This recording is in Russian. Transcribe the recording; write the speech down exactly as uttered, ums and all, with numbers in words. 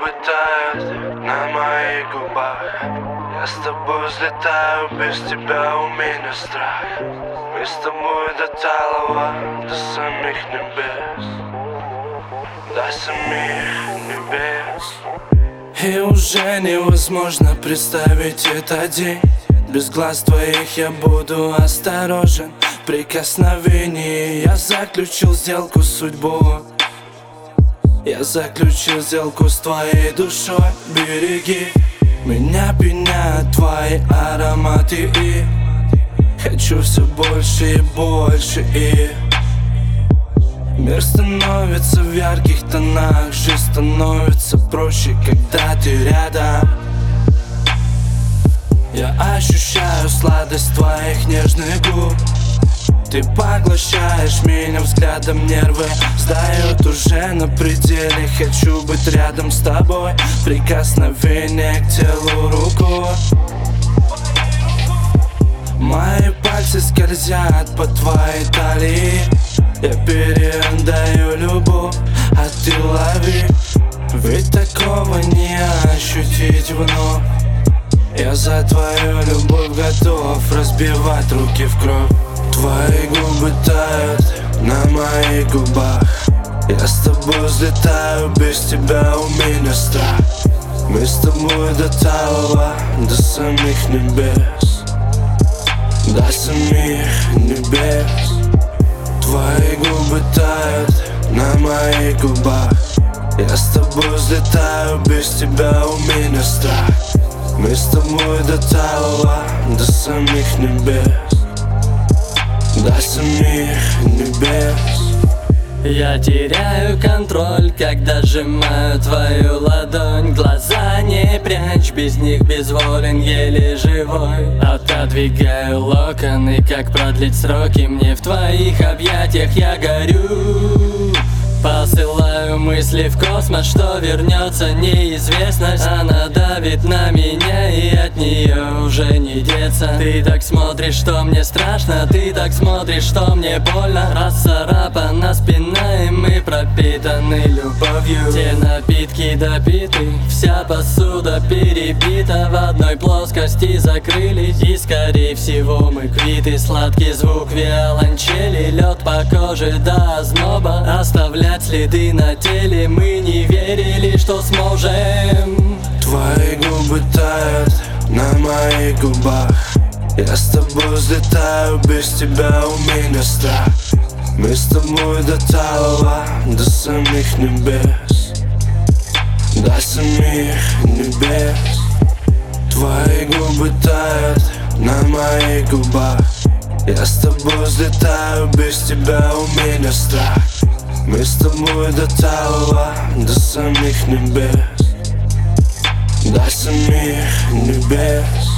губы тают на моих губах. Я с тобой взлетаю, без тебя у меня страх. Мы с тобой до талого, до самих небес, до самих небес. И уже невозможно представить этот день. Без глаз твоих я буду осторожен. В прикосновении я заключил сделку с судьбой. Я заключил сделку с твоей душой. Береги меня, пьяняют твои ароматы. И хочу все больше и больше. И мир становится в ярких тонах. Жизнь становится проще, когда ты рядом. Я ощущаю сладость твоих нежных губ. Ты поглощаешь меня взглядом, нервы сдают уже на пределе. Хочу быть рядом с тобой, прикосновение к телу рукой. Мои пальцы скользят по твоей талии. Я передаю любовь, а ты лови. Ведь такого не ощутить вновь. Я за твою любовь готов разбивать руки в кровь. Твои губы тают на моих губах. Я с тобой взлетаю, без тебя у меня страх. Мы с тобой до талого, до самих небес, до самих небес. Твои губы тают на моих губах. Я с тобой взлетаю, без тебя у меня страх. Мы с тобой до талого, до самих небес, до самих небес. Я теряю контроль, когда сжимаю твою ладонь. Глаза не прячь, без них безволен, еле живой. Отодвигаю локоны, как продлить сроки. Мне в твоих объятиях я горю. Посылаю мысли в космос, что вернется неизвестность. Она давит на меня, и от нее уже не деться. Ты так смотришь, что мне страшно. Ты так смотришь, что мне больно. Расцарапана спина, и мы пропитаны любовью. Те напитки допиты, вся посуда перебита. В одной плоскости закрылись, и скорее всего мы квиты. Сладкий звук виолончели, лед по коже до озноба. Оставляет следы на теле, мы не верили, что сможем. Твои губы тают на моих губах. Я с тобой взлетаю, без тебя у меня страх. Мы с тобой до талого, до самих небес, до самих небес. Твои губы тают на моих губах. Я с тобой взлетаю, без тебя у меня страх. Мы с тобой до талого, до самих небес, до самих небес.